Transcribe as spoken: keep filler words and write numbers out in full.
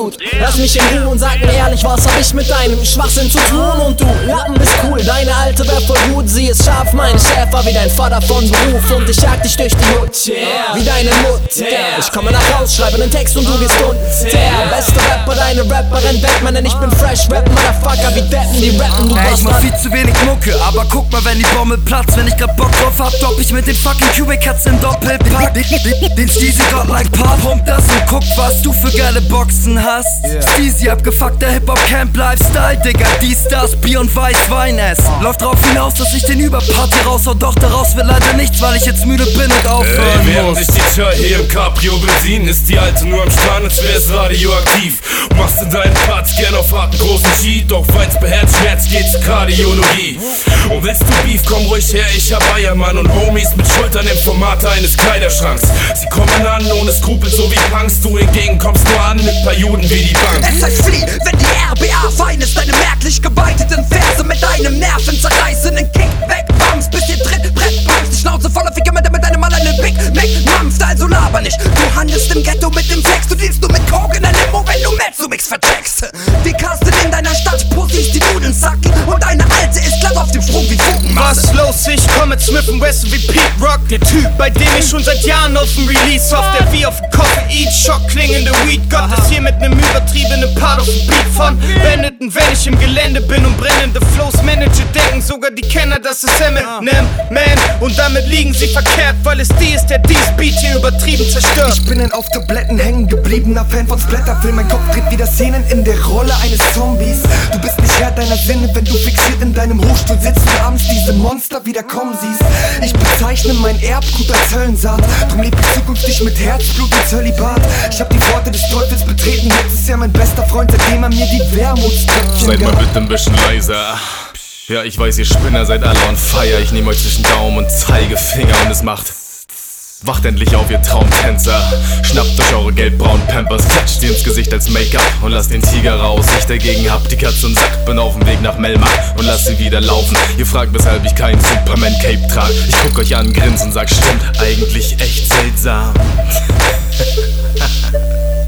gut. Lass mich in Ruhe und sag mir ehrlich, was hab ich mit deinem Schwachsinn zu tun? Und du, Lappen bist cool, deine alte wär voll gut. Sie ist scharf, meine Schäfer wie dein Vater von Beruf. Und ich jag dich durch die Hut, yeah, wie deine Mutter. Ich komme nach Haus, schreibe nen Text und du gehst unter. Beste Rapper, deine Rapperin Batman, denn ich bin fresh, Rap, Motherfucker, wie Deppen, die rappen, du Ey, ich mach Bastard. viel zu wenig Mucke, aber guck mal, wenn die Bombe platzt. Wenn ich grad Bock drauf hab, dopp ich mit den fucking Cubic-Cuts im Doppelpack. Den Steezy Godlike Part, pump das und guck, was du für geile Boxen hast. yeah. Steezy, abgefuckter Hip-Hop-Camp-Lifestyle, Digga, die Stars, Bier und Weißwein ess. Läuft drauf hinaus, dass ich den Überparty raushau, doch daraus wird leider nichts, weil ich jetzt müde bin und aufhören Ey, während muss. ich die Tür hier im Cabrio bedienen, ist die Alte nur am Strand, als wär's radioaktiv. Machst du deinen Parts gern auf harten großen Cheat, doch weil's beherzt Schmerz geht's Kardiologie. Und willst du Beef, komm ruhig her, ich hab Eiermann und Homies mit Schultern im Format eines Kleiderschranks. Sie kommen an ohne Skrupel, so wie Punks, du hingegen kommst nur an mit paar Juden wie die Bank. Es heißt flieh, wenn die R B A fein ist, deine merklich gebeiteten Verse mit deinem nervenzerreißenden Kickback-Bums, bis ihr tritt, Brett pumpst, die Schnauze voller Ficker mit deinem Mann einen Big Mac mampft, also laber nicht. Du handelst im Ghetto mit dem Flex, du dealst nur mit Coke in der Limo, wenn du Mezzo-Mix vercheckst. Die castet in deiner Stadt Pussys, die Nudeln sacken und deine Alte ist glatt auf dem Sprung wie Fugenmasse. Was los? Ich komm mit Smith und Wesson wie Pete Rock. Der Typ, bei dem ich schon seit Jahren auf dem Release hoff, der wie auf Koffein-Schock klingende Weed-Gott ist hier mit nem übertriebenen Part auf dem Beat von Benetton, wenn ich im Gelände bin und brennende Flows manage, denken sogar die Kenner, das ist Eminem, man. Und damit liegen sie verkehrt, weil es die ist, der dies Beat hier übertrieben zerstört. Ich bin ein auf Tabletten hängen gebliebener Fan von Splatterfilm. Mein Kopf dreht wieder Szenen in der Rolle eines Zombies. Du bist nicht Herr deiner Sinne, wenn du fixiert in deinem Hochstuhl sitzt und abends diese Monster wieder kommen siehst. Ich bezeichne mein Erbgut als Höllensaat, drum leb ich zukünftig mit Herzblut und Zölibat. Ich hab die Worte des Teufels betreten, jetzt ist er mein bester Freund, seitdem er mir die Wermutströpfchen Seid mal gab. bitte ein bisschen leiser. Ja, ich weiß, ihr Spinner seid alle on fire. Ich nehme euch zwischen Daumen und Zeigefinger und es macht. Wacht endlich auf, ihr Traumtänzer. Schnappt euch eure gelbbraunen Pampers, klatscht sie ins Gesicht als Make-up und lasst den Tiger raus. Ich dagegen hab die Katze im Sack, bin auf dem Weg nach Melmark und lass sie wieder laufen. Ihr fragt, weshalb ich keinen Superman-Cape trag. Ich guck euch an, grins und sag, stimmt, eigentlich echt seltsam.